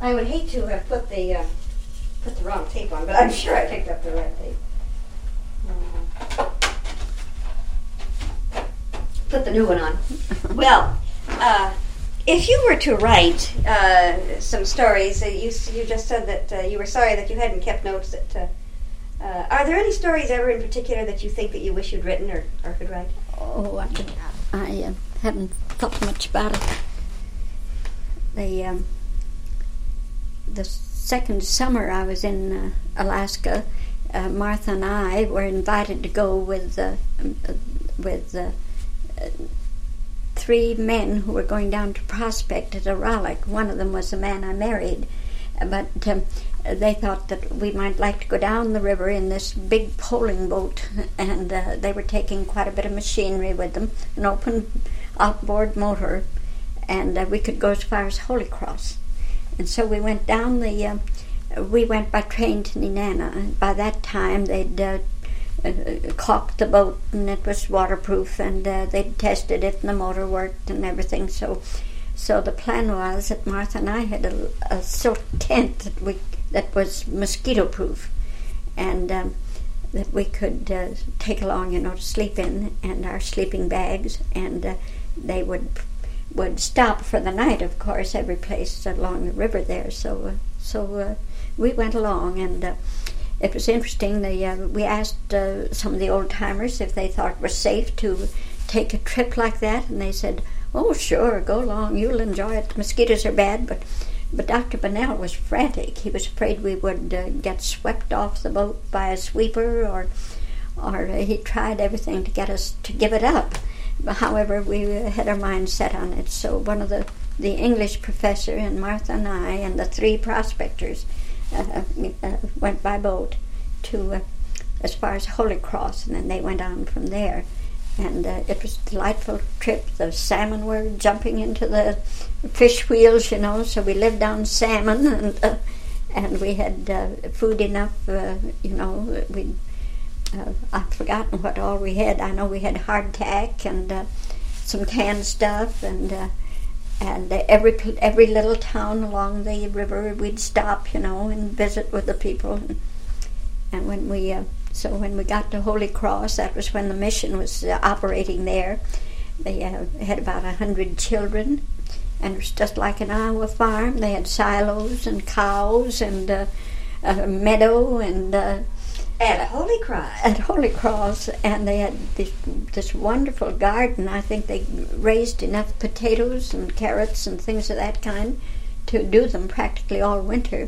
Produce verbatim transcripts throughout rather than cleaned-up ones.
I would hate to have put the uh, put the wrong tape on, but I'm sure I picked up the right tape. Uh, put the new one on. Well, uh, if you were to write uh, some stories, uh, you you just said that uh, you were sorry that you hadn't kept notes. That uh, uh, are there any stories ever in particular that you think that you wish you'd written or, or could write? Oh, I, I uh, haven't thought much about it. The um, the second summer I was in uh, Alaska, uh, Martha and I were invited to go with uh, with uh, uh, three men who were going down to prospect at Aralik. One of them was the man I married, but um, they thought that we might like to go down the river in this big poling boat, and uh, they were taking quite a bit of machinery with them, an open outboard motor, and uh, we could go as far as Holy Cross. And so we went down the, uh, we went by train to Nenana. By that time they'd uh, uh, caulked the boat and it was waterproof, and uh, they'd tested it and the motor worked and everything. So so the plan was that Martha and I had a, a silk tent that we that was mosquito proof, and um, that we could uh, take along, you know, to sleep in, and our sleeping bags, and uh, they would would stop for the night, of course, every place along the river there. So uh, so uh, we went along, and uh, it was interesting. They, uh, we asked uh, some of the old timers if they thought it was safe to take a trip like that, and they said, "Oh, sure, go along. You'll enjoy it. The mosquitoes are bad." But but Doctor Bunnell was frantic. He was afraid we would uh, get swept off the boat by a sweeper, or or uh, he tried everything to get us to give it up. However, we had our minds set on it. So one of the, the English professor and Martha and I and the three prospectors uh, uh, went by boat to uh, as far as Holy Cross, and then they went on from there. And uh, it was a delightful trip. The salmon were jumping into the fish wheels, you know, so we lived on salmon, and uh, and we had uh, food enough, uh, you know, we Uh, I've forgotten what all we had. I know we had hardtack and uh, some canned stuff, and uh, and uh, every every little town along the river we'd stop, you know, and visit with the people. And, and when we uh, so when we got to Holy Cross, that was when the mission was uh, operating there. They uh, had about a hundred children, and it was just like an Iowa farm. They had silos and cows and uh, a meadow and. Uh, At Holy Cross. At Holy Cross, and they had this, this wonderful garden. I think they raised enough potatoes and carrots and things of that kind to do them practically all winter.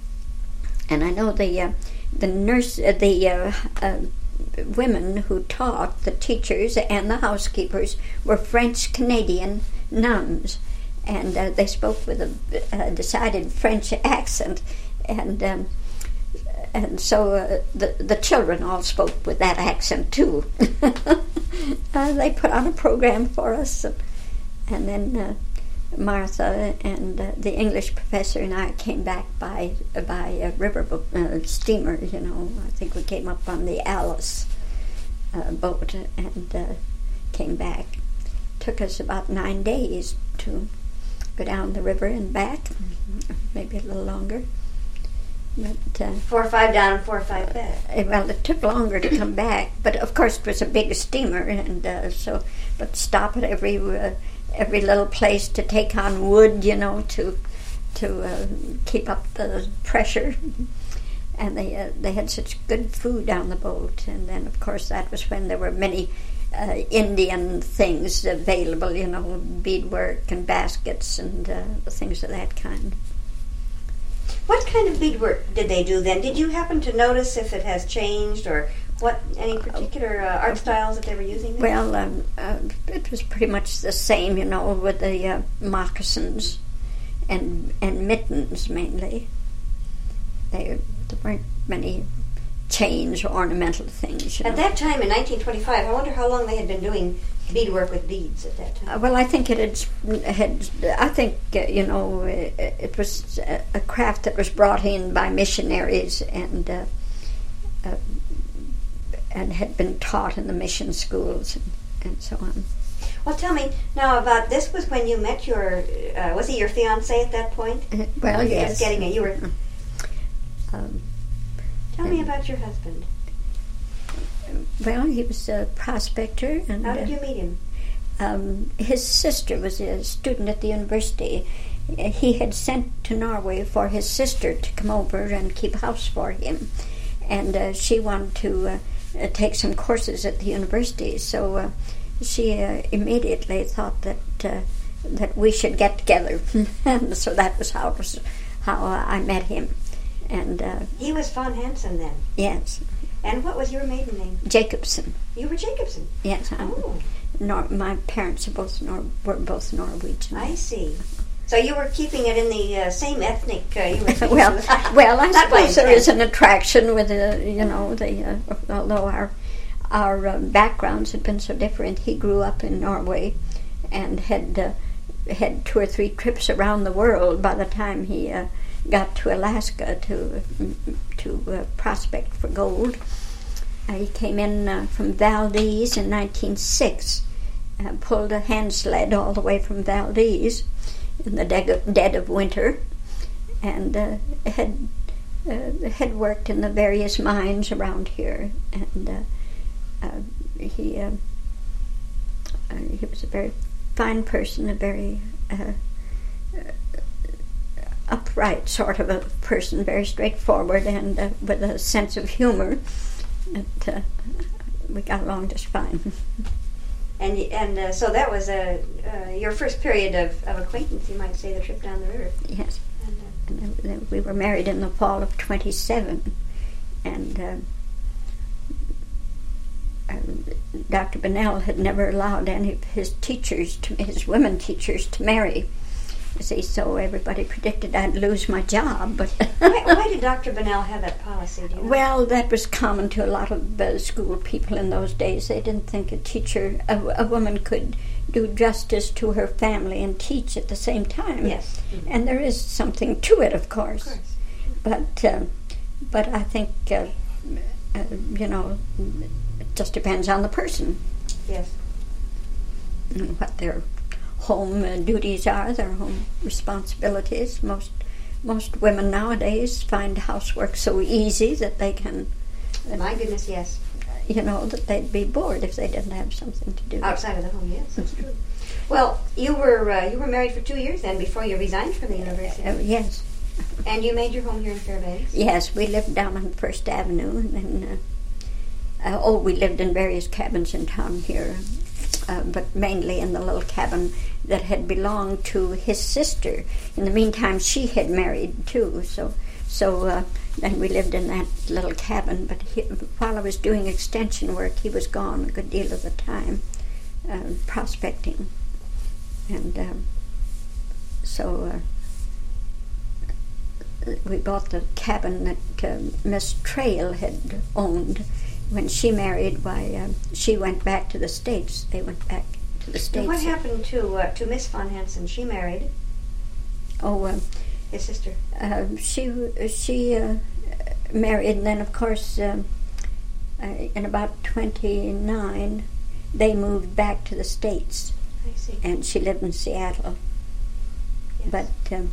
And I know the uh, the nurse, uh, the uh, uh, women who taught, the teachers and the housekeepers, were French Canadian nuns, and uh, they spoke with a, a decided French accent, and. Um, And so uh, the the children all spoke with that accent too. uh, they put on a program for us, and, and then uh, Martha and uh, the English professor and I came back by uh, by a river bo- uh, steamer. You know, I think we came up on the Alice uh, boat and uh, came back. Took us about nine days to go down the river and back, maybe a little longer. But, uh, four or five down and four or five back. Uh, well, it took longer to come back, but of course it was a big steamer, and uh, so. But stop at every uh, every little place to take on wood, you know, to to uh, keep up the pressure. And they uh, they had such good food on the boat, and then of course that was when there were many uh, Indian things available, you know, beadwork and baskets and uh, things of that kind. What kind of beadwork did they do then? Did you happen to notice if it has changed, or what any particular uh, art styles that they were using there? Well, um, uh, it was pretty much the same, you know, with the uh, moccasins and and mittens mainly. They, there weren't many chains or ornamental things. You at know. that time in nineteen twenty-five, I wonder how long they had been doing beadwork with beads at that time. Uh, well, I think it had, had I think, uh, you know, it, it was a, a craft that was brought in by missionaries and uh, uh, and had been taught in the mission schools and, and so on. Well, tell me now about this. Was when you met your uh, was he your fiance at that point? Uh, well, you yes. Just getting it. You were. Um, Tell me about your husband. well, he was a prospector, and How did uh, you meet him? um, his sister was a student at the university. He had sent to Norway for his sister to come over and keep house for him, and uh, she wanted to uh, uh, take some courses at the university. So uh, she uh, immediately thought that uh, that we should get together, and so that was how it was, how uh, I met him. And uh, He was Von Hansen then. yes, And what was your maiden name? Jacobson. You were Jacobson. Yes, I'm, Oh, Nor- my parents are both Nor- were both Norwegian. I see. So you were keeping it in the uh, same ethnic. Uh, you were well, well, I Not by suppose there is intent. an attraction with the, you know, the uh, although our our uh, backgrounds had been so different. He grew up in Norway, and had uh, had two or three trips around the world by the time he uh, got to Alaska to to uh, prospect for gold. Uh, he came in uh, from Valdez in nineteen oh six, uh, pulled a hand sled all the way from Valdez in the dead of, dead of winter, and uh, had uh, had worked in the various mines around here. And uh, uh, he uh, uh, he was a very fine person, a very uh, uh, upright sort of a person, very straightforward, and uh, with a sense of humor. And, uh, we got along just fine. And y- and uh, so that was uh, uh, your first period of, of acquaintance, you might say, the trip down the river. Yes. And, uh, And then- then we were married in the fall of twenty-seven, and uh, um, Doctor Bennell had never allowed any of his teachers, to, his women teachers, to marry. You see, so everybody predicted I'd lose my job, but why, why did Doctor Bennell have that policy? Do you know? well, that was common to a lot of uh, school people in those days. They didn't think a teacher, a, a woman, could do justice to her family and teach at the same time. Yes. Mhm. And there is something to it, of course. Of course. But uh, but I think uh, uh, you know, it just depends on the person Yes. and what their home uh, duties are, their home responsibilities. Most most women nowadays find housework so easy that they can, uh, My goodness, yes. you know, that they'd be bored if they didn't have something to do. Outside of the home, yes, that's true. Well, you were uh, you were married for two years then before you resigned from the university, Uh, yes, and you made your home here in Fairbanks. yes, we lived down on First Avenue, and then, uh, uh, oh, we lived in various cabins in town here, uh, but mainly in the little cabin that had belonged to his sister. In the meantime, she had married too, so so uh, then we lived in that little cabin. But he, while I was doing extension work, he was gone a good deal of the time, uh, prospecting, and um, so uh, we bought the cabin that uh, Miss Trail had owned. When she married, why uh, she went back to the States. They went back to the And States. what happened to uh, to Miss Von Hansen? She married Oh, uh, his sister. uh, she she uh, married, and then of course um, uh, in about twenty-nine they moved back to the States, I see. and she lived in Seattle. Yes. But um,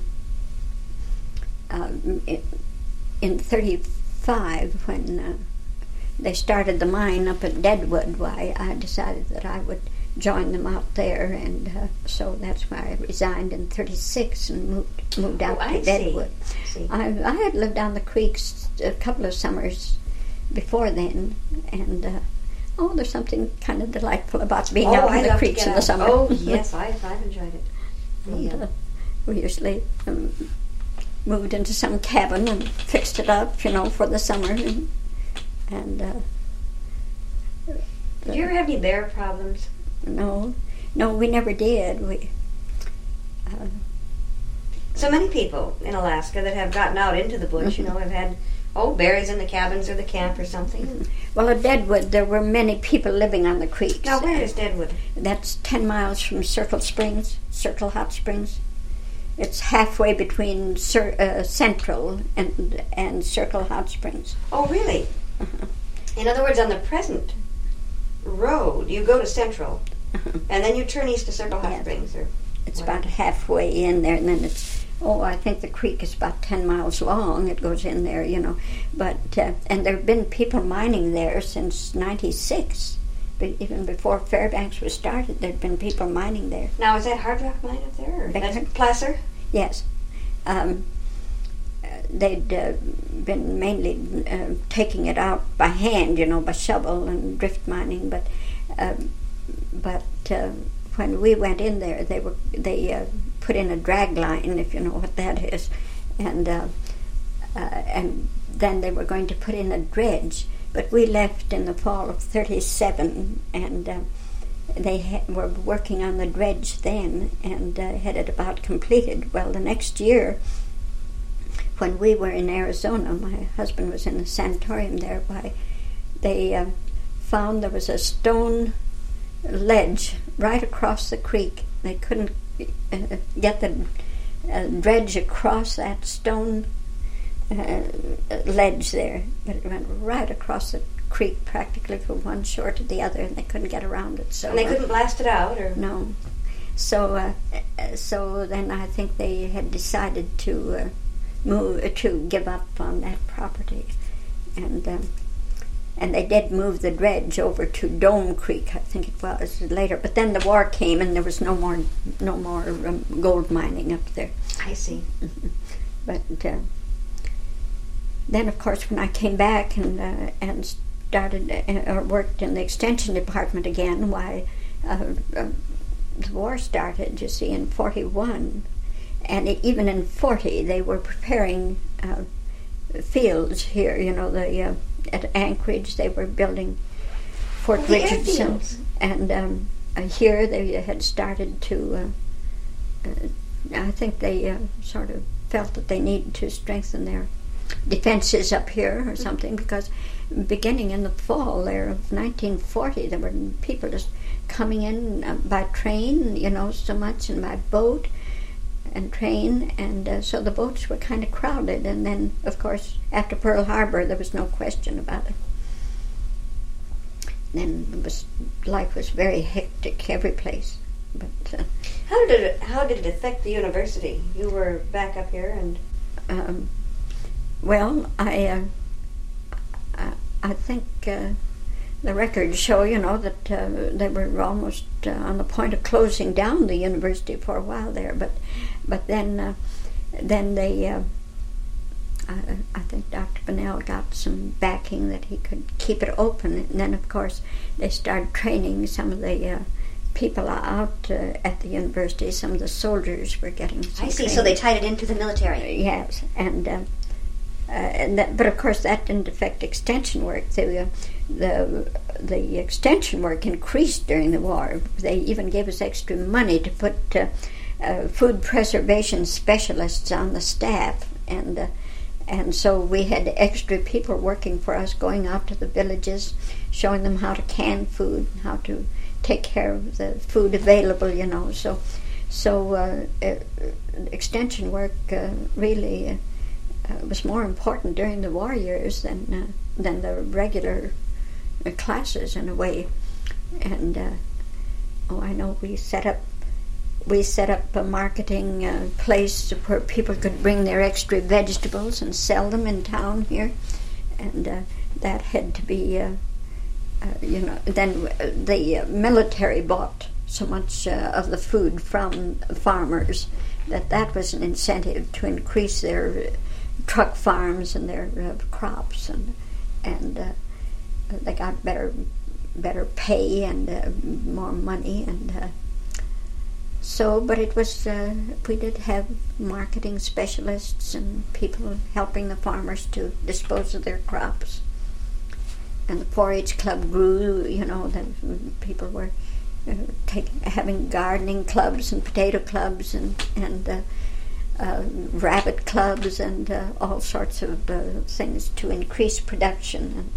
um, in, in thirty-five, when uh, they started the mine up at Deadwood, why I decided that I would join them out there, and uh, so that's why I resigned in thirty-six and moved moved out Oh, I to see. Deadwood. I see. I, I had lived down the creeks a couple of summers before then, and uh, oh, there's something kind of delightful about being oh, out I in the love to creeks get in the out. summer. Oh, yes, I've, I've enjoyed it. And, The, uh, uh, we usually um, moved into some cabin and fixed it up, you know, for the summer, and, and uh, Did you ever have any bear problems? no, no, we never did. We. Uh, So many people in Alaska that have gotten out into the bush, Mm-hmm. you know, have had, oh, bears in the cabins or the camp or something. well, at Deadwood, there were many people living on the creeks. Now, where is Deadwood? That's ten miles from Circle Springs, Circle Hot Springs. It's halfway between Cir- uh, Central and and Circle Hot Springs. Oh, really? Uh-huh. In other words, on the present road, you go to Central, And then you turn east to Circle Hot Yes. Springs, or It's whatever. about halfway in there, and then it's, oh, I think the creek is about ten miles long. It goes in there, you know. But, uh, and there have been people mining there since ninety-six. But even before Fairbanks was started, there had been people mining there. Now, is that Hard Rock Mine up there? Or Beg that's pardon? Placer? Yes. Um, uh, they'd uh, been mainly uh, taking it out by hand, you know, by shovel and drift mining. But um, but uh, when we went in there, they were they uh, put in a drag line, if you know what that is, and uh, uh, and then they were going to put in a dredge. But we left in the fall of thirty-seven, and uh, they ha- were working on the dredge then, and uh, had it about completed. Well, the next year, when we were in Arizona, my husband was in the sanatorium there, why they uh, found there was a stone ledge right across the creek. They couldn't uh, get the uh, dredge across that stone uh, ledge there, but it went right across the creek practically from one shore to the other, and they couldn't get around it. So And they uh, couldn't blast it out, or no. So uh, uh, so then I think they had decided to uh, move to give up on that property, and um, and they did move the dredge over to Dome Creek, I think it was later. But then the war came, and there was no more no more um, gold mining up there. I see. But uh, then, of course, when I came back and uh, and started uh, or worked in the extension department again, why uh, uh, the war started. You see, in forty-one, and it, even in forty, they were preparing uh, fields here. You know, the uh, at Anchorage they were building Fort Oh, the Richardson, airfields. and um, uh, here they had started to. Uh, uh, I think they uh, sort of felt that they needed to strengthen their defenses up here or something, because beginning in the fall there of nineteen forty, there were people just coming in uh, by train, you know, so much, and by boat and train, and uh, so the boats were kind of crowded. And then, of course, after Pearl Harbor, there was no question about it. Then it was life was very hectic every place. But uh, How did it, how did it affect the university? You were back up here, and um, well, I uh, I, I think uh, the records show, you know, that uh, they were almost uh, on the point of closing down the university for a while there. But but then uh, then they uh, I, I think Doctor Bunnell got some backing that he could keep it open, and then of course they started training some of the uh, people out uh, at the university. Some of the soldiers were getting some I see. training. So they tied it into the military. Yes, and uh, uh, and that, but of course that didn't affect extension work. The uh, the the extension work increased during the war. They even gave us extra money to put uh, uh, food preservation specialists on the staff, and uh, and so we had extra people working for us, going out to the villages, showing them how to can food, how to take care of the food available, you know. So, so uh, uh, extension work uh, really uh, uh, was more important during the war years than uh, than the regular uh, classes in a way. And uh, oh, I know we set up we set up a marketing uh, place where people could bring their extra vegetables and sell them in town here, and uh, that had to be. Uh, Uh, you know, then uh, the uh, military bought so much uh, of the food from farmers that that was an incentive to increase their uh, truck farms and their uh, crops, and and uh, they got better better pay and uh, more money, and uh, so. But it was uh, we did have marketing specialists and people helping the farmers to dispose of their crops. And the four H club grew, you know, that people were uh, take, having gardening clubs and potato clubs and, and uh, uh, rabbit clubs and uh, all sorts of uh, things to increase production. And,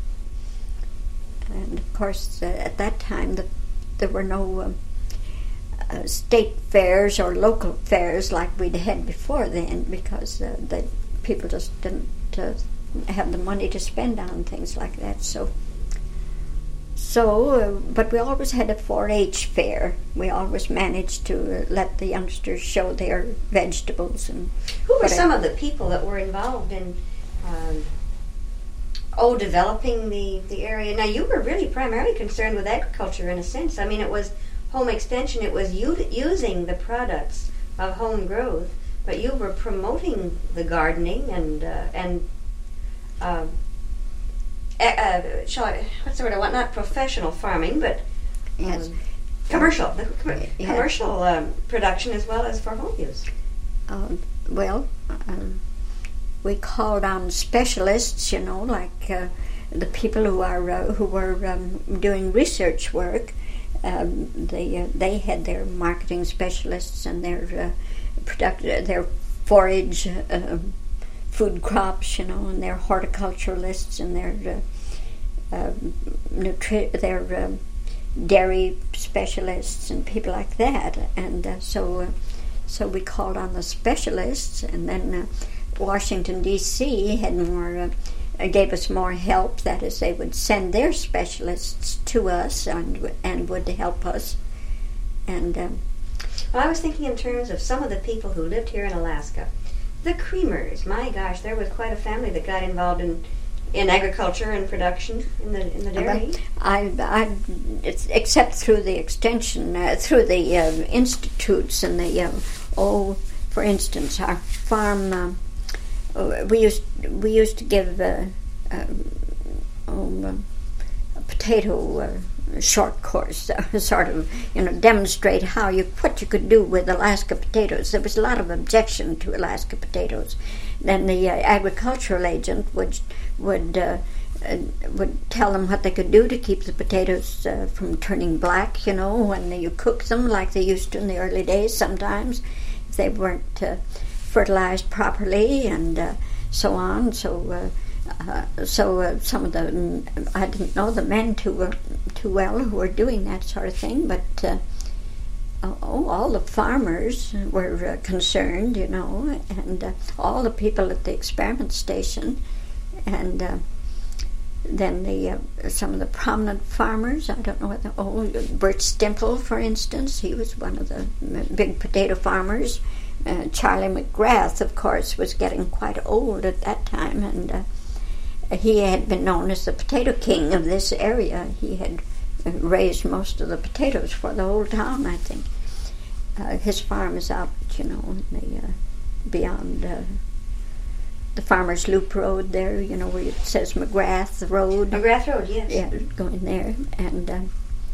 and of course, uh, at that time, the, there were no um, uh, state fairs or local fairs like we'd had before then, because uh, the people just didn't uh, have the money to spend on things like that. So so, uh, but we always had a four H fair. We always managed to uh, let the youngsters show their vegetables and. Who were whatever. some of the people that were involved in, um, oh, developing the, the area? Now, you were really primarily concerned with agriculture in a sense. I mean, it was home extension. It was u- using the products of home growth, but you were promoting the gardening and uh, and. Um, Uh, shall I, what's the word I want? Not professional farming, but Yes. um, commercial, the com- Yeah. commercial um, production as well as for home use. Um, well, um, we called on specialists, you know, like uh, the people who are uh, who were um, doing research work. Um, they uh, they had their marketing specialists and their uh, product their forage. Uh, food crops, you know, and their horticulturalists and their uh, uh, nutri- their uh, dairy specialists and people like that. And uh, so, uh, so we called on the specialists, and then uh, Washington D C had more, uh, gave us more help. That is, they would send their specialists to us and and would help us. And um, well, I was thinking in terms of some of the people who lived here in Alaska. The Creamers, my gosh, there was quite a family that got involved in, in agriculture and production in the in the dairy. I, I, it's, except through the extension, uh, through the uh, institutes and the uh, oh, for instance, our farm. Uh, we used we used to give uh, uh, oh, a potato. Uh, short course, uh, sort of, you know, demonstrate how you what you could do with Alaska potatoes. There was a lot of objection to Alaska potatoes. Then the uh, agricultural agent would would uh, uh, would tell them what they could do to keep the potatoes uh, from turning black. You know, when you cook them like they used to in the early days. Sometimes if they weren't uh, fertilized properly and uh, so on. So. Uh, Uh, so uh, some of the I didn't know the men too uh, too well who were doing that sort of thing, but uh, oh, all the farmers were uh, concerned, you know, and uh, all the people at the experiment station, and uh, then the uh, some of the prominent farmers. I don't know what the oh Bert Stimple, for instance, he was one of the big potato farmers. Uh, Charlie McGrath, of course, was getting quite old at that time, and. Uh, He had been known as the potato king of this area. He had raised most of the potatoes for the whole town, I think. Uh, his farm is out, you know, in the, uh, beyond uh, the Farmer's Loop Road there, you know, where it says McGrath Road. McGrath Road, yes. Yeah, going there. And uh,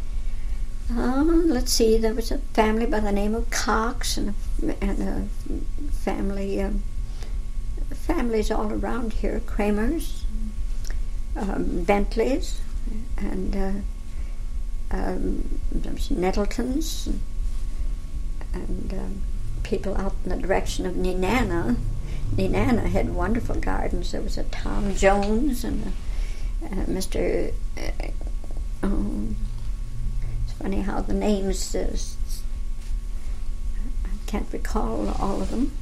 uh, let's see, there was a family by the name of Cox and a, and a family, uh, families all around here, Kramers. Um, Bentleys and uh, um, there's Nettletons and, and um, people out in the direction of Nenana. Nenana had wonderful gardens. There was a Tom Jones and a, uh, Mister Uh, oh, it's funny how the names, uh, I can't recall all of them.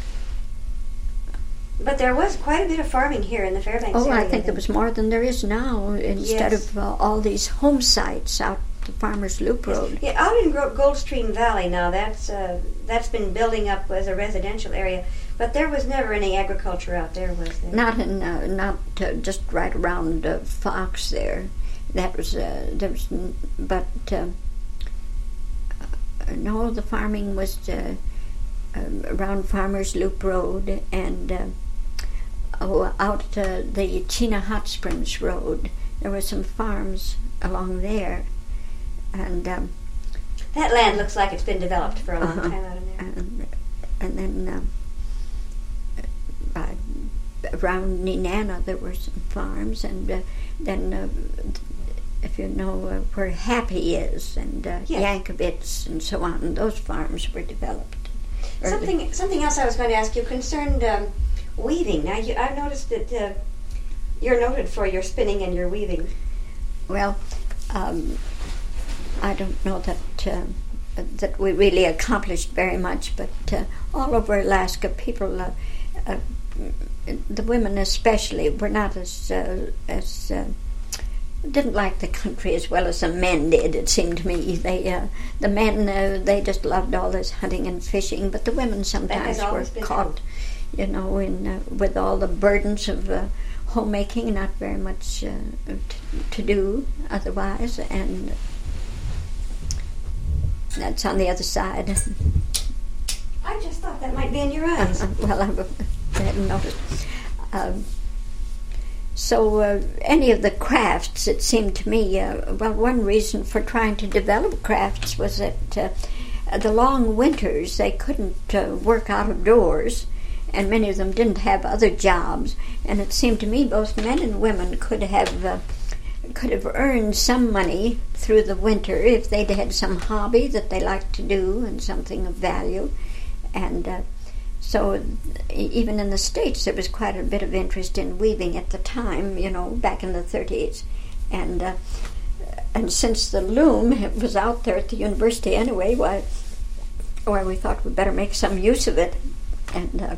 But there was quite a bit of farming here in the Fairbanks Oh, area. I think there was more than there is now. Instead Yes. of uh, all these home sites out the Farmer's Loop Road. Yeah, out in Gro- Goldstream Valley now, that's uh, that's been building up as a residential area. But there was never any agriculture out there, was there? Not in, uh, not uh, just right around uh, Fox there. That was uh, there was, n- but uh, uh, no, the farming was uh, uh, around Farmer's Loop Road and. Uh, Oh, out uh, the Chena Hot Springs Road. There were some farms along there, and um, That land looks like it's been developed for a long uh-huh. time out in there. and, and then um, by, around Nenana there were some farms, and uh, then uh, if you know uh, where Happy is, and uh, Yes. Yankovitz and so on, those farms were developed. early. Something something else I was going to ask you concerned um, weaving. Now, you, I've noticed that uh, you're noted for your spinning and your weaving. Well, um, I don't know that uh, that we really accomplished very much, but uh, all over Alaska, people, uh, uh, the women especially, were not as uh, as uh, didn't like the country as well as the men did. It seemed to me they uh, the men uh, they just loved all this hunting and fishing, but the women sometimes were caught, true. you know, in uh, with all the burdens of uh, homemaking, not very much uh, t- to do otherwise, and that's on the other side. I just thought that might be in your eyes. Uh, well, I, I hadn't noticed. Um, So uh, any of the crafts, it seemed to me, uh, well, one reason for trying to develop crafts was that uh, the long winters, they couldn't uh, work out of doors, and many of them didn't have other jobs. And it seemed to me both men and women could have uh, could have earned some money through the winter if they'd had some hobby that they liked to do and something of value. And uh, So even in the States, there was quite a bit of interest in weaving at the time, you know, back in the thirties. And uh, and since the loom was out there at the university anyway, why, why we thought we'd better make some use of it. And uh,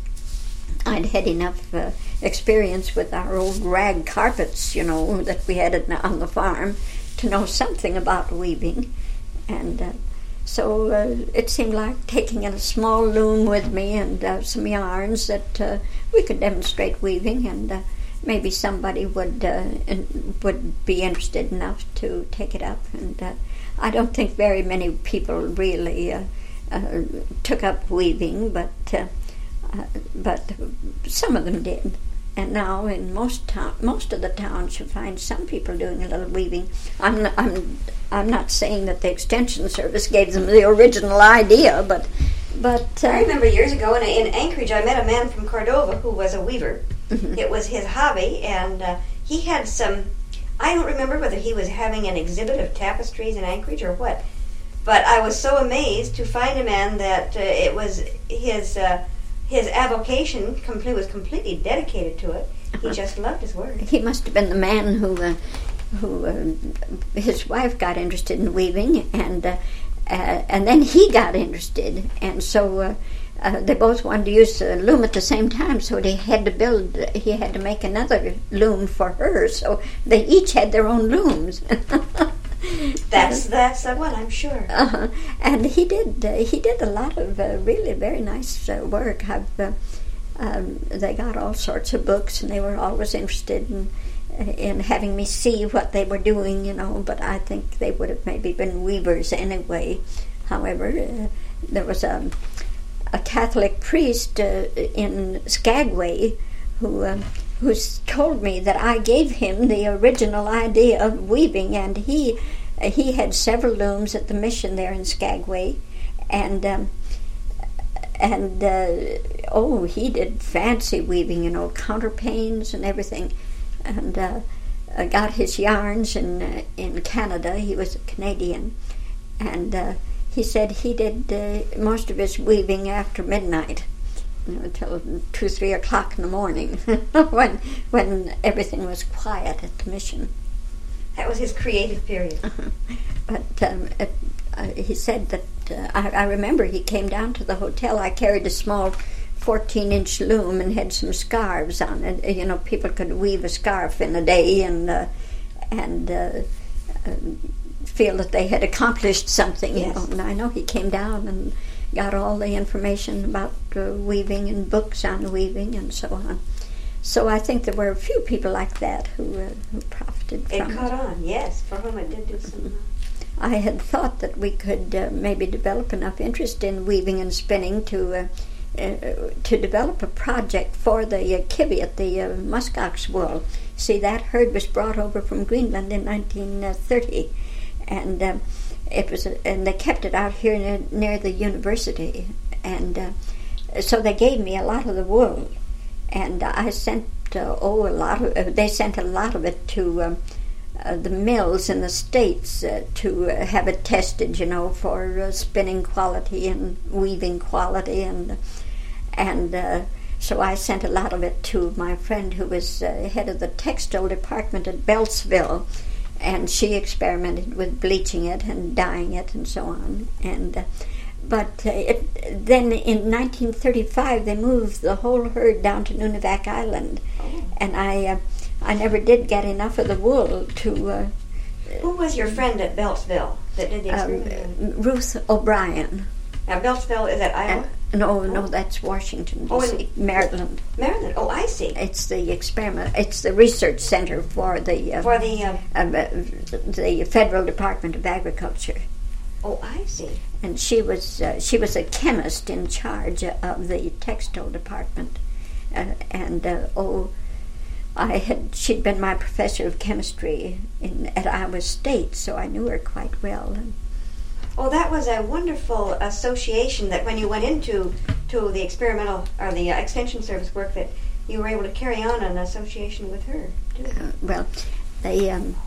I'd had enough uh, experience with our old rag carpets, you know, that we had on the farm to know something about weaving. And uh, So uh, it seemed like taking a small loom with me and uh, some yarns that uh, we could demonstrate weaving, and uh, maybe somebody would uh, in, would be interested enough to take it up. And uh, I don't think very many people really uh, uh, took up weaving, but uh, uh, but some of them did. And now in most town, most of the towns, you find some people doing a little weaving. I'm not, I'm I'm not saying that the Extension Service gave them the original idea, but but uh, I remember years ago in, in Anchorage, I met a man from Cordova who was a weaver. Mm-hmm. It was his hobby, and uh, he had some. I don't remember whether he was having an exhibit of tapestries in Anchorage or what, but I was so amazed to find a man that uh, it was his. Uh, His avocation complete, was completely dedicated to it. He uh-huh. just loved his work. He must have been the man who, uh, who uh, his wife got interested in weaving, and uh, uh, and then he got interested, and so uh, uh, they both wanted to use the loom at the same time. So they had to build. He had to make another loom for her. So they each had their own looms. That's that's the one, I'm sure. Uh-huh. And he did uh, he did a lot of uh, really very nice uh, work. I've, uh, um, they got all sorts of books, and they were always interested in in having me see what they were doing, you know. But I think they would have maybe been weavers anyway. However, uh, there was a a Catholic priest uh, in Skagway who. Uh, who told me that I gave him the original idea of weaving, and he uh, he had several looms at the mission there in Skagway, and um, and uh, oh, he did fancy weaving, you know, counterpanes and everything, and uh, uh, got his yarns in uh, in Canada. He was a Canadian, and uh, he said he did uh, most of his weaving after midnight. You know, till two, three o'clock in the morning, when when everything was quiet at the mission. That was his creative period. Uh-huh. But um, it, uh, he said that uh, I, I remember he came down to the hotel. I carried a small fourteen-inch loom and had some scarves on it. You know, people could weave a scarf in a day and uh, and uh, uh, feel that they had accomplished something. Yes. You know? And I know he came down and got all the information about uh, weaving and books on weaving and so on. So I think there were a few people like that who, uh, who profited it from it. It caught on, yes, for whom it did do some. I had thought that we could uh, maybe develop enough interest in weaving and spinning to uh, uh, to develop a project for the uh, Kiviat, the uh, muskox wool. See, that herd was brought over from Greenland in nineteen thirty, and uh, It was, a, and they kept it out here near, near the university, and uh, so they gave me a lot of the wool, and I sent uh, oh a lot of uh, they sent a lot of it to um, uh, the mills in the States uh, to uh, have it tested, you know, for uh, spinning quality and weaving quality, and and uh, so I sent a lot of it to my friend who was uh, head of the textile department at Beltsville. And she experimented with bleaching it and dyeing it and so on. And uh, but uh, it, then in nineteen thirty-five they moved the whole herd down to Nunivak Island, oh. and I uh, I never did get enough of the wool to. Uh, Who was your friend at Beltsville that did the experiment? Um, Ruth O'Brien. Now, Beltsville, is that Iowa? Uh, no, oh. no, that's Washington, D C, Oh, in Maryland. Maryland. Oh, I see. It's the experiment. It's the research center for the uh, for the uh, uh, the Federal Department of Agriculture. Oh, I see. And she was uh, she was a chemist in charge of the textile department, uh, and uh, oh, I had she'd been my professor of chemistry in at Iowa State, so I knew her quite well. And, oh, that was a wonderful association that when you went into to the experimental or the uh, extension service work that you were able to carry on an association with her, too. Uh, well, they, um,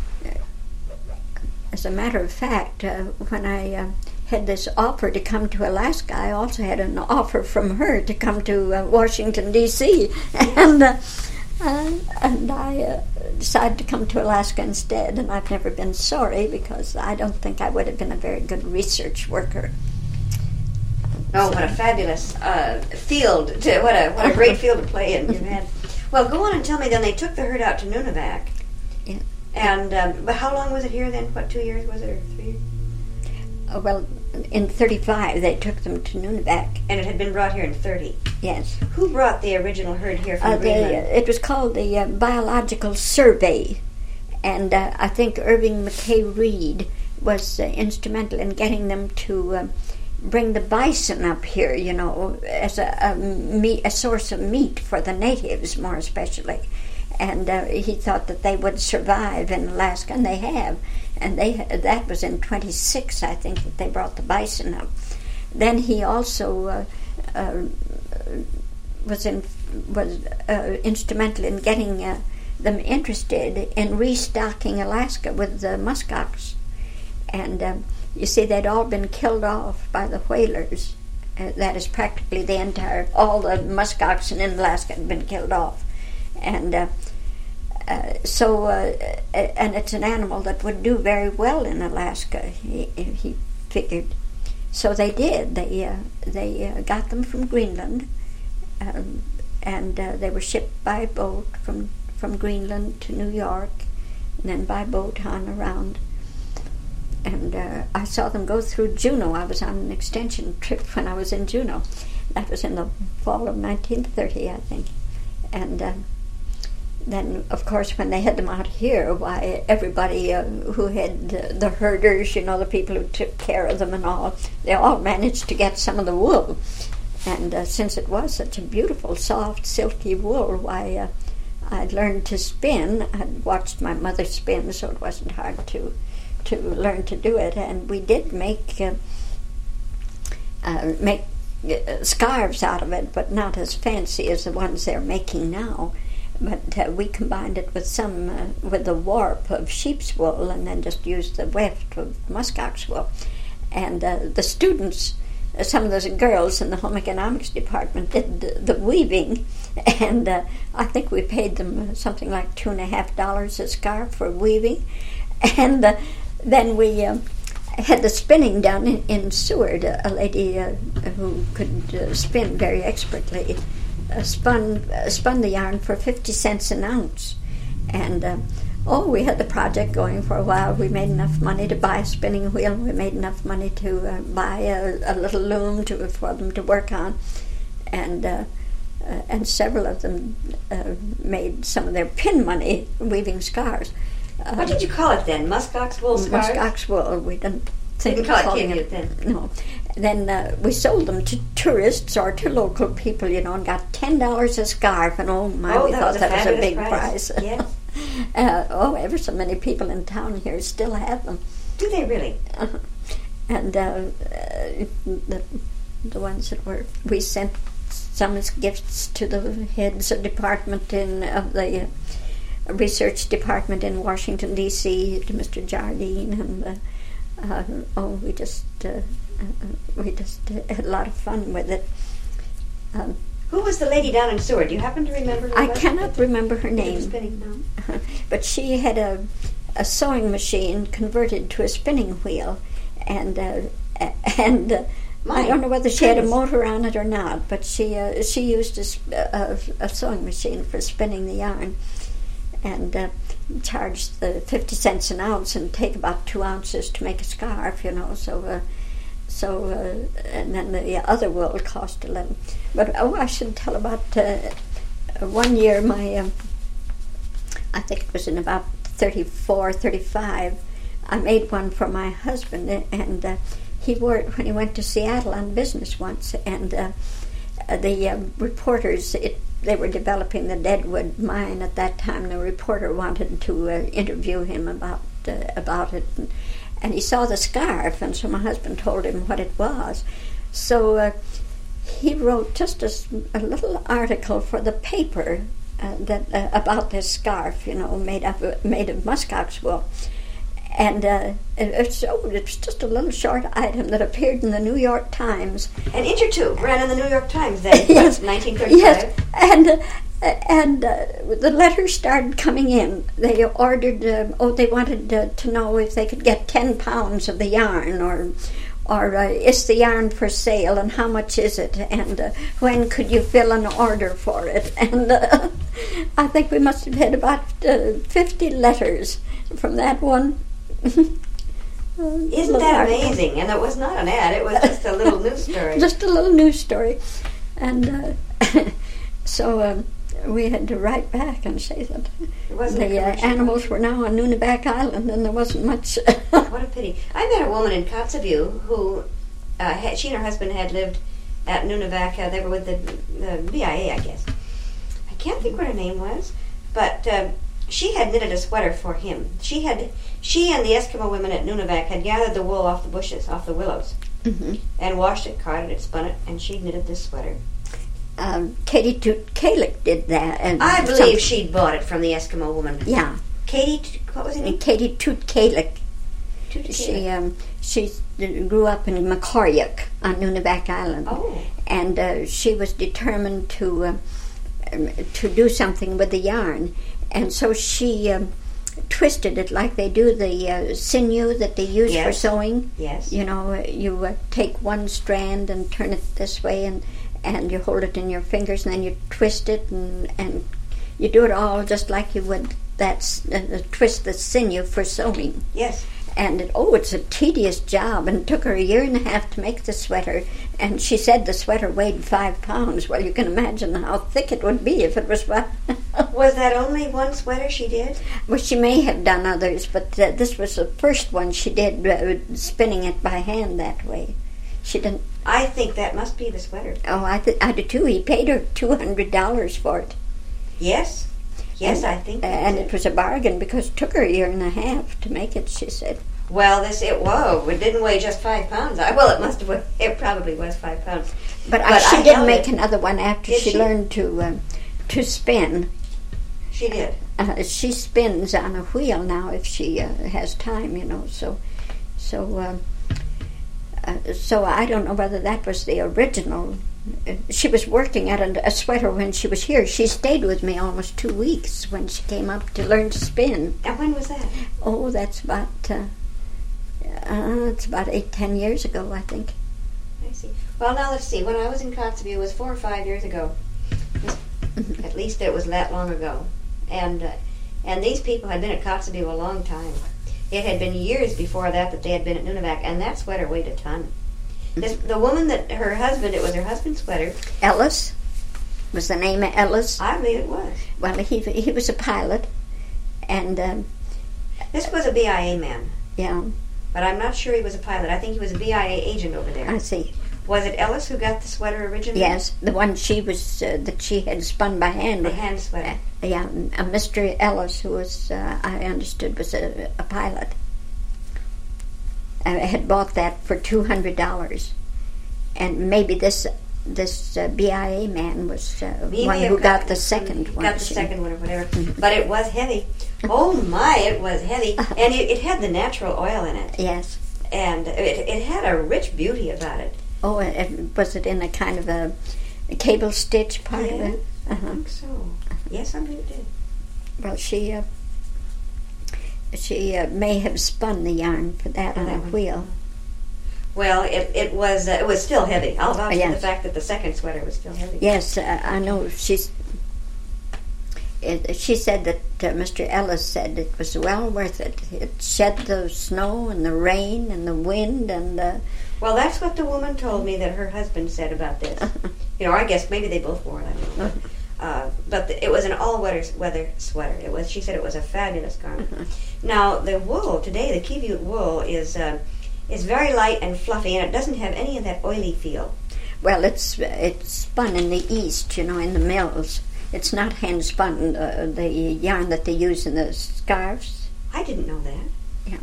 as a matter of fact, uh, when I uh, had this offer to come to Alaska, I also had an offer from her to come to uh, Washington, D C, and uh, uh, and I uh, decided to come to Alaska instead, and I've never been sorry because I don't think I would have been a very good research worker. Oh, what a fabulous uh, field! To, what a what a great field to play in you had. Well, go on and tell me. Then they took the herd out to Nunivak. Yeah. And um, but how long was it here then? What, two years was it, or three years? Uh, well, in thirty-five they took them to Nunivak. And it had been brought here in thirty. Yes. Who brought the original herd here from Uh, Greenland? the, it was called the uh, Biological Survey, and uh, I think Irving McKay Reed was uh, instrumental in getting them to uh, bring the bison up here, you know, as a, a, meat, a source of meat for the natives, more especially. And uh, he thought that they would survive in Alaska, and they have. And they that was in twenty-six, I think, that they brought the bison up. Then he also uh, uh, was in, was uh, instrumental in getting uh, them interested in restocking Alaska with the muskox. And um, you see, they'd all been killed off by the whalers. Uh, that is practically the entire, all the muskoxen in Alaska had been killed off. And uh, uh, so, uh, and it's an animal that would do very well in Alaska, he, he figured. So they did. They uh, they uh, got them from Greenland, um, and uh, they were shipped by boat from, from Greenland to New York, and then by boat on around. And uh, I saw them go through Juneau. I was on an extension trip when I was in Juneau. That was in the fall of nineteen thirty, I think. And uh, then, of course, when they had them out here, why, everybody uh, who had uh, the herders, you know, the people who took care of them and all, they all managed to get some of the wool. And uh, since it was such a beautiful, soft, silky wool, why, uh, I'd learned to spin. I'd watched my mother spin, so it wasn't hard to to learn to do it. And we did make uh, uh, make uh, scarves out of it, but not as fancy as the ones they're making now. But uh, we combined it with some, uh, with the warp of sheep's wool, and then just used the weft of muskox wool. And uh, the students, uh, some of those girls in the home economics department did the, the weaving, and uh, I think we paid them something like two and a half dollars a scarf for weaving. And uh, then we uh, had the spinning done in, in Seward. A, a lady uh, who could uh, spin very expertly Uh, spun uh, spun the yarn for fifty cents an ounce, and uh, oh, we had the project going for a while. We made enough money to buy a spinning wheel. We made enough money to uh, buy a, a little loom to for them to work on, and uh, uh, and several of them uh, made some of their pin money weaving scarves. Uh, what did you call it then? Muskox wool scarves? Muskox wool. We didn't think didn't of call it calling kid then. No. Then uh, we sold them to tourists or to local people, you know, and got ten dollars a scarf. And oh my, oh, we that thought was that was a big price. price. Yes. uh, oh, ever so many people in town here still have them. Do they really? Uh-huh. And uh, uh, the the ones that were, we sent some as gifts to the heads of department in of the uh, research department in Washington D C, to Mister Jardine, and uh, uh, oh, we just. Uh, Uh, we just uh, had a lot of fun with it. Um, Who was the lady down in Seward? Do you happen to remember her? I cannot remember her name. Spinning, no. But she had a, a sewing machine converted to a spinning wheel, and uh, and uh, I don't know whether she had a motor on it or not, but she uh, she used a, a, a sewing machine for spinning the yarn. and uh, charge the fifty cents an ounce and take about two ounces to make a scarf, you know. So, uh, so uh, and then the other wool cost a little. But oh, I should tell about uh, one year. My, um, I think it was in about thirty-four, thirty-five. I made one for my husband, and uh, he wore it when he went to Seattle on business once. And uh, the uh, reporters, it, they were developing the Deadwood mine at that time. The reporter wanted to uh, interview him about uh, about it, and, and he saw the scarf, and so my husband told him what it was. So uh, he wrote just a, a little article for the paper uh, that uh, about this scarf, you know, made up made of muskox wool. And uh, it, it's, oh, it's just a little short item that appeared in the New York Times. An inch or two ran in the New York Times then, yes, nineteen thirty-five. Yes, and uh, and uh, the letters started coming in. They ordered. Uh, oh, they wanted uh, to know if they could get ten pounds of the yarn, or or uh, is the yarn for sale, and how much is it, and uh, when could you fill an order for it? And uh, I think we must have had about uh, fifty letters from that one. Isn't that amazing? And it was not an ad, it was just a little news story. Just a little news story. And uh, so um, we had to write back and say that the uh, animals were now on Nunivak Island, and there wasn't much. What a pity. I met a woman in Kotzebue who, uh, had, she and her husband had lived at Nunivak. Uh, they were with the, the B I A, I guess. I can't think what her name was, but uh, she had knitted a sweater for him. She had... She and the Eskimo women at Nunivak had gathered the wool off the bushes, off the willows, mm-hmm. and washed it, carded it, spun it, and she knitted this sweater. Um, Katie Toot Kalik did that. And I believe she'd bought it from the Eskimo woman. Yeah. Katie, what was her name? Katie Toot Kalik. She um, she grew up in Makoryuk on Nunivak Island. Oh. And uh, she was determined to uh, um, to do something with the yarn, and so she. Um, twisted it like they do the uh, sinew that they use yes. for sewing. Yes. You know, uh, you uh, take one strand and turn it this way, and and you hold it in your fingers, and then you twist it, and and you do it all just like you would that uh, twist the sinew for sewing. Yes. And it, oh, it's a tedious job, and it took her a year and a half to make the sweater. And she said the sweater weighed five pounds. Well, you can imagine how thick it would be if it was one. Was that only one sweater she did? Well, she may have done others, but uh, this was the first one she did, uh, spinning it by hand that way. She didn't. I think that must be the sweater. Oh, I, th- I do too. He paid her two hundred dollars for it. Yes. Yes, and, I think uh, And it was a bargain because it took her a year and a half to make it, she said. Well, this it whoa, it didn't weigh just five pounds. I, well, it must have. It probably was five pounds. But, but I, she I did make it. another one after she, she learned to um, to spin. She did. Uh, she spins on a wheel now if she uh, has time, you know. So, so, uh, uh, so I don't know whether that was the original. She was working at a, a sweater when she was here. She stayed with me almost two weeks when she came up to learn to spin. And when was that? Oh, that's about uh, uh, it's about eight, ten years ago, I think. I see. Well, now let's see. When I was in Kotzebue, it was four or five years ago. At least it was that long ago. And uh, and these people had been at Kotzebue a long time. It had been years before that that they had been at Nunivak, and that sweater weighed a ton. This, the woman that her husband, it was her husband's sweater. Ellis? Was the name of Ellis? I believe it was. Well, he he was a pilot, and um, this was a B I A man. Yeah. But I'm not sure he was a pilot. I think he was a B I A agent over there. I see. Was it Ellis who got the sweater originally? Yes, the one she was uh, that she had spun by hand. The hand sweater. Uh, yeah, a Mister Ellis, who was uh, I understood was a, a pilot. I had bought that for two hundred dollars, and maybe this this uh, B I A man was uh, one who got, got the second one. Got the second one or whatever, mm-hmm. But it was heavy. Oh my, it was heavy, and it, it had the natural oil in it. Yes, and it it had a rich beauty about it. Oh, it, was it in a kind of a, a cable stitch part yeah, of it? Uh-huh. I think so. Yes, I believe it did. Well, she. Uh, She uh, may have spun the yarn for that oh, on that a one. wheel. Well, it it was uh, it was still heavy. I'll vouch yes. for the fact that the second sweater was still heavy. Yes, uh, I know she's. it, she said that uh, Mister Ellis said it was well worth it. It shed the snow and the rain and the wind and the... Well, that's what the woman told me that her husband said about this. You know, I guess maybe they both wore it, I don't know. Uh, but the, it was an all-weather weather sweater. It was. She said it was a fabulous garment. Now, the wool today, the Kiviut wool, is uh, is very light and fluffy, and it doesn't have any of that oily feel. Well, it's it's spun in the East, you know, in the mills. It's not hand-spun, uh, the yarn that they use in the scarves. I didn't know that. Yeah.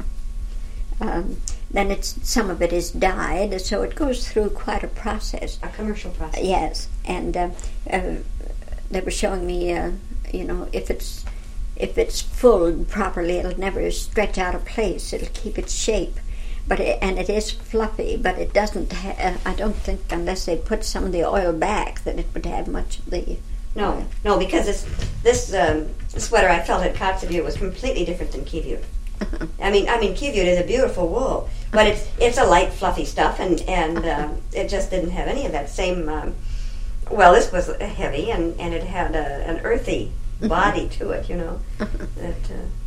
Um, then it's some of it is dyed, so it goes through quite a process. A commercial process. Yes, and uh, uh, they were showing me, uh, you know, if it's if it's fulled properly, it'll never stretch out of place. It'll keep its shape, but it, and it is fluffy, but it doesn't. Ha- uh, I don't think unless they put some of the oil back that it would have much of the. No, oil. no, because this this um, sweater I felt at Kotzebue was completely different than Kiviut. I mean, I mean, Kiviut is a beautiful wool, but it's it's a light, fluffy stuff, and and um, it just didn't have any of that same. Um, well, this was heavy, and, and it had a, an earthy body to it, you know. That,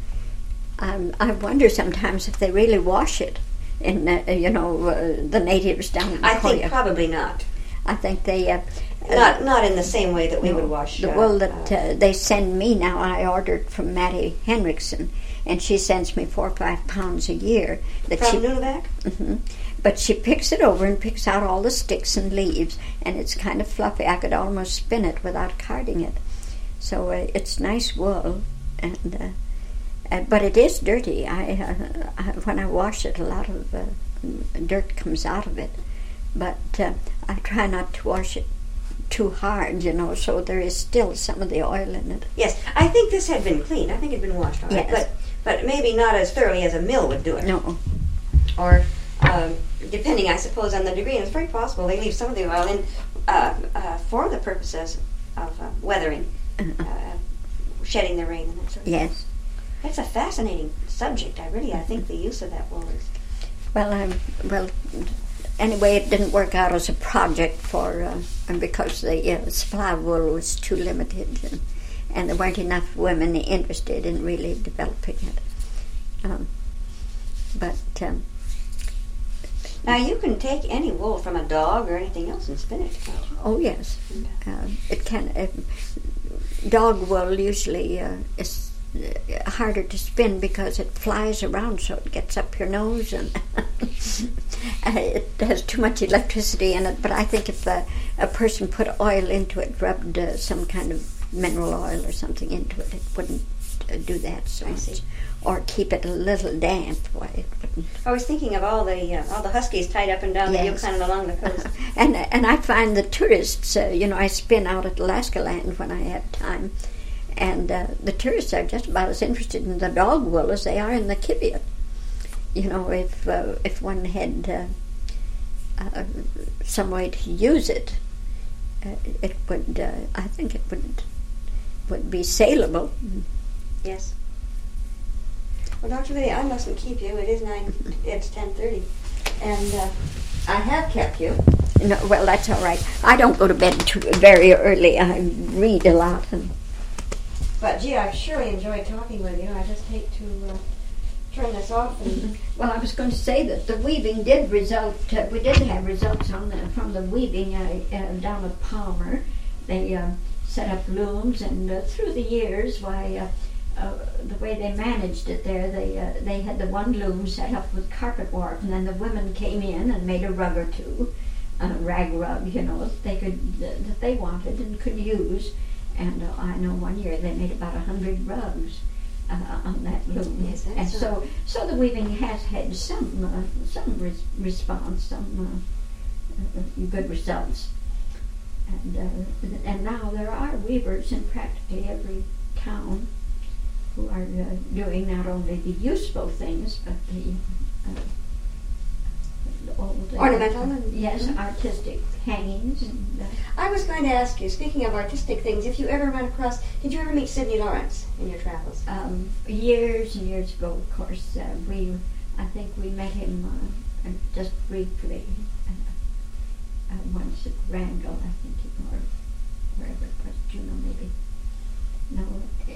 uh, um, I wonder sometimes if they really wash it, in uh, you know uh, the natives down in I Korea. think probably not. I think they. Uh, Not not in the same way that we no, would wash the uh, wool that uh, uh, they send me now. I ordered from Mattie Henriksen, and she sends me four or five pounds a year. That from she, Nunavak. hmm But she picks it over and picks out all the sticks and leaves, and it's kind of fluffy. I could almost spin it without carding it. So uh, it's nice wool, and uh, uh, but it is dirty. I, uh, I when I wash it, a lot of uh, dirt comes out of it. But uh, I try not to wash it too hard, you know, so there is still some of the oil in it. Yes, I think this had been cleaned. I think it had been washed all right, Yes. but but maybe not as thoroughly as a mill would do it. No. Or um, depending, I suppose, on the degree. And it's very possible they leave some of the oil in uh, uh, for the purposes of uh, weathering, uh, shedding the rain and that sort of Yes. thing. That's a fascinating subject. I really, I think the use of that wool is. Well, um, well, anyway, it didn't work out as a project for, uh, and because the uh, supply of wool was too limited, and, and there weren't enough women interested in really developing it. Um, but um, Now you can take any wool from a dog or anything else and spin it. Can't you? oh yes, uh, it can. Uh, dog wool usually uh, is uh, harder to spin because it flies around, so it gets up your nose, and it has too much electricity in it. But I think if a, a person put oil into it, rubbed uh, some kind of mineral oil or something into it, it wouldn't uh, do that so I much. see. Or keep it a little damp, why it wouldn't. I was thinking of all the uh, all the huskies tied up and down Yes. the Yukon and along the coast. And and I find the tourists, uh, you know, I spin out at Alaska Land when I have time, and uh, the tourists are just about as interested in the dog wool as they are in the Kiviut. You know, if uh, if one had uh, uh, some way to use it, uh, it would. Uh, I think it would would be saleable. Yes. Well, Doctor Liddy, I mustn't keep you. It is nine. It's ten thirty, and uh, I have kept you. No, well, that's all right. I don't go to bed too very early. I read a lot, and But gee, I've surely enjoyed talking with you. I just hate to uh, turn this off. And well, I was going to say that the weaving did result. Uh, we did have results on the, from the weaving uh, uh, down at Palmer. They uh, set up looms, and uh, through the years, why uh, uh, the way they managed it there, they uh, they had the one loom set up with carpet warp, and then the women came in and made a rug or two, a rag rug, you know, that they could uh, that they wanted and could use. And uh, I know one year they made about a hundred rugs uh, on that loom. Yes, that's and so, right. so the weaving has had some uh, some res- response, some uh, uh, good results. And uh, and now there are weavers in practically every town who are uh, doing not only the useful things but the uh, all the Ornamental and- yes, Mhm. artistic hangings. And, uh, I was going to ask you, speaking of artistic things, if you ever run across, did you ever meet Sidney Lawrence in your travels? Um, years and years ago, of course, uh, we, I think we met him uh, uh, just briefly uh, uh, once at Randall, I think, or wherever it was, Juneau maybe. No,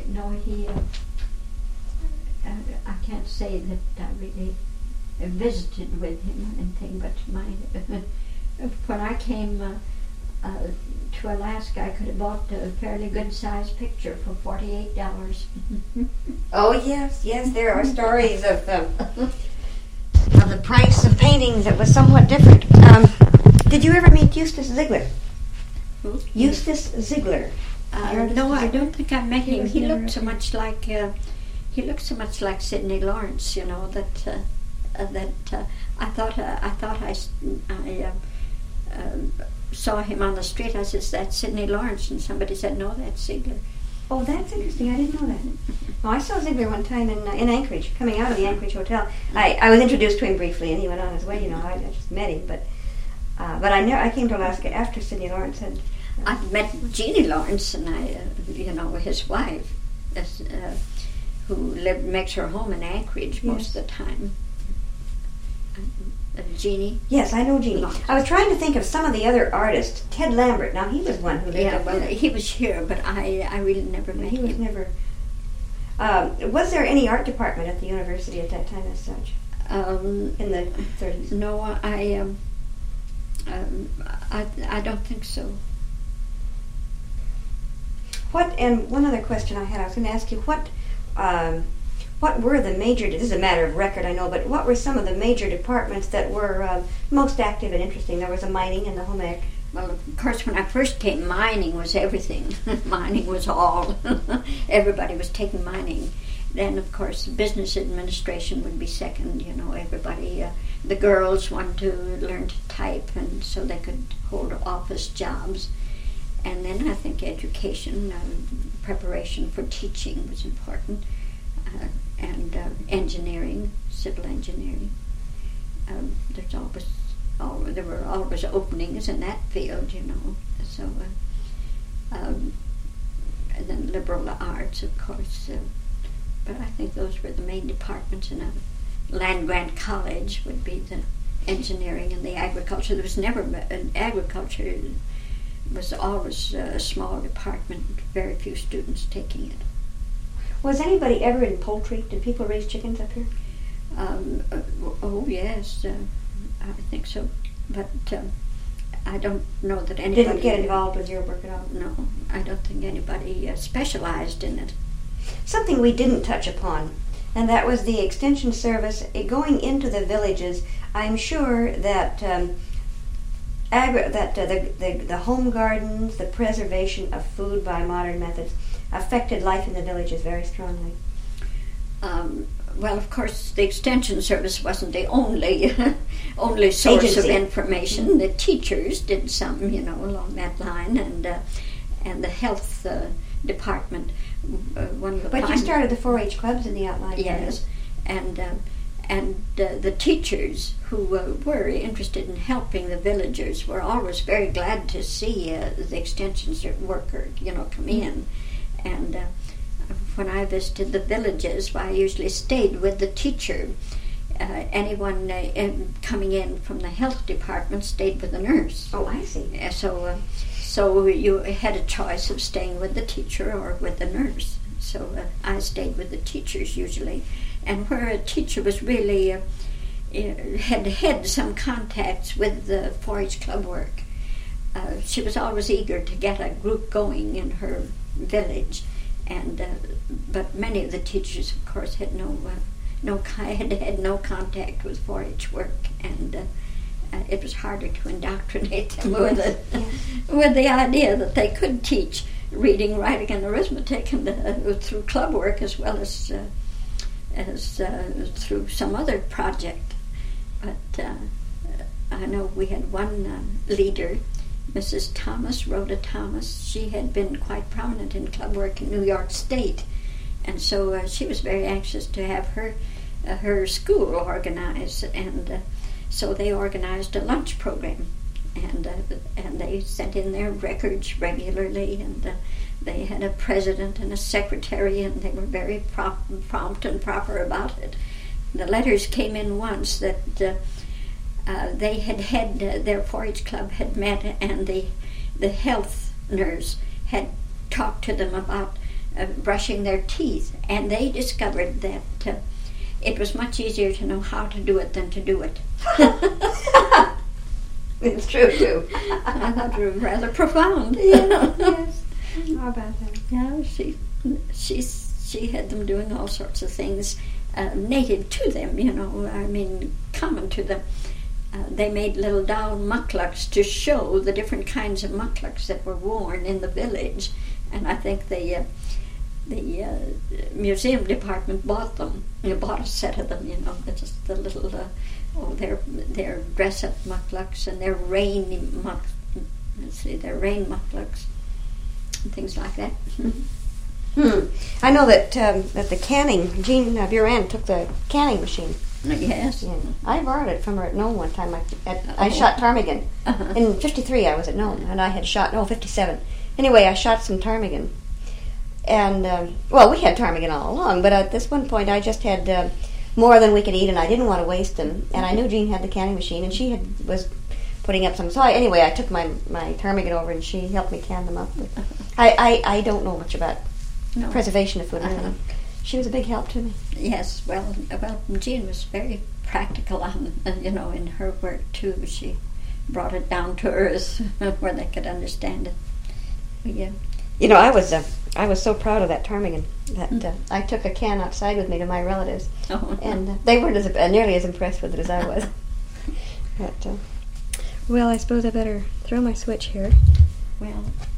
he. Uh, uh, I can't say that I really visited with him or anything, but my when I came uh, uh, to Alaska, I could have bought a fairly good-sized picture for forty-eight dollars. Oh yes, yes, there are stories of, um, of the price of paintings that was somewhat different. Um, did you ever meet Eustace Ziegler? Who? Eustace Ziegler. Uh, no, I don't think I met him. He looked so much like uh, he looked so much like Sidney Lawrence, you know, that uh, uh, that uh, I thought uh, I thought I, I uh, uh, saw him on the street. I said, "That's Sidney Lawrence," and somebody said, "No, that's Ziegler." Oh, that's interesting. I didn't know that. Well, I saw Ziegler one time in uh, in Anchorage, coming out of the Anchorage Hotel. I, I was introduced to him briefly, and he went on his way. You know, I, I just met him, but uh, but I never. I came to Alaska after Sidney Lawrence had. I met Jeannie Lawrence, and I, uh, you know, his wife, uh, who lived makes her home in Anchorage most Yes. of the time. Uh, Jeannie. Yes, I know Jeannie. Lawrence. I was trying to think of some of the other artists. Ted Lambert. Now he was one who lived Yeah, up well, there. he was here, but I, I really never met He was him. never. Um, was there any art department at the university at that time, as such, Um, in the thirties? no, I, um, um, I, I don't think so. What? And one other question I had, I was going to ask you what. Um, what were the major? This is a matter of record, I know, but what were some of the major departments that were uh, most active and interesting? There was a mining and the home ec. Well, of course, when I first came, mining was everything. Mining was all. Everybody was taking mining. Then, of course, business administration would be second. You know, everybody, uh, the girls wanted to learn to type, and so they could hold office jobs. And then I think education, uh, preparation for teaching was important, uh, and uh, engineering, civil engineering. Um, there's always, al- there were always openings in that field, you know. So, uh, um, and then liberal arts, of course. Uh, but I think those were the main departments. In a land-grant college would be the engineering and the agriculture. There was never an agriculture. Was always a small department, very few students taking it. Was anybody ever in poultry? Did people raise chickens up here? Um, uh, oh yes, uh, I think so. But um, I don't know that anybody Didn't get involved with your work at all? No, I don't think anybody uh, specialized in it. Something we didn't touch upon, and that was the extension service uh, going into the villages. I'm sure that um, agri- that uh, the, the the home gardens, the preservation of food by modern methods, affected life in the villages very strongly. Um, well, of course, the extension service wasn't the only only source Agency. of information. Mm-hmm. The teachers did some, you know, along that line, and uh, and the health uh, department. Uh, one of the But you started the four H clubs in the outlying yes, and uh, and uh, the teachers who uh, were interested in helping the villagers were always very glad to see uh, the extension worker, you know, come in, and. Uh, When I visited the villages, I usually stayed with the teacher. Uh, anyone uh, in, coming in from the health department stayed with the nurse. Oh, I see. Uh, so, uh, so you had a choice of staying with the teacher or with the nurse. So uh, I stayed with the teachers usually, and where a teacher was really uh, uh, had had some contacts with the four H club work. Uh, she was always eager to get a group going in her village. And uh, but many of the teachers, of course, had no uh, no had had no contact with four H work, and uh, uh, it was harder to indoctrinate them with it, with the idea that they could teach reading, writing, and arithmetic, and uh, through club work as well as uh, as uh, through some other project. But uh, I know we had one uh, leader. Missus Thomas, Rhoda Thomas, she had been quite prominent in club work in New York State, and so uh, she was very anxious to have her uh, her school organized, and uh, so they organized a lunch program, and uh, and they sent in their records regularly, and uh, they had a president and a secretary, and they were very prompt, prompt and proper about it. The letters came in once that. Uh, Uh, they had had uh, their four H club had met, and the the health nurse had talked to them about uh, brushing their teeth, and they discovered that uh, it was much easier to know how to do it than to do it. It's true too. I thought it was rather profound. Yeah, yes. How about that? Yeah, she, she, she had them doing all sorts of things uh, native to them, you know, I mean, common to them. Uh, they made little down mucklucks to show the different kinds of mucklucks that were worn in the village, and I think the uh, the uh, museum department bought them. You know, bought a set of them, you know, just the little uh, oh, their their dress-up mucklucks and their rain muck. Let's see, their rain mucklucks and things like that. Hmm. I know that um, that the canning, Jean uh, Buran took the canning machine. Yes. Yeah. I borrowed it from her at Nome one time. I, at, Oh. I shot ptarmigan. Uh-huh. In fifty-three I was at Nome, and I had shot, no, fifty-seven. Anyway, I shot some ptarmigan. And, um, well, we had ptarmigan all along, but at this one point I just had uh, more than we could eat, and I didn't want to waste them. And I knew Jean had the canning machine, and she had was putting up some. So I, anyway, I took my, my ptarmigan over, and she helped me can them up. But I, I, I don't know much about No. preservation of food. Uh-huh. Really. She was a big help to me. Yes, well, well, Jean was very practical on, uh, you know, in her work too. She brought it down to earth where they could understand it. Yeah. You know, I was uh, I was so proud of that ptarmigan that Mm. uh, I took a can outside with me to my relatives, Oh. and uh, they weren't as uh, nearly as impressed with it as I was. But, uh, well, I suppose I better throw my switch here. Well,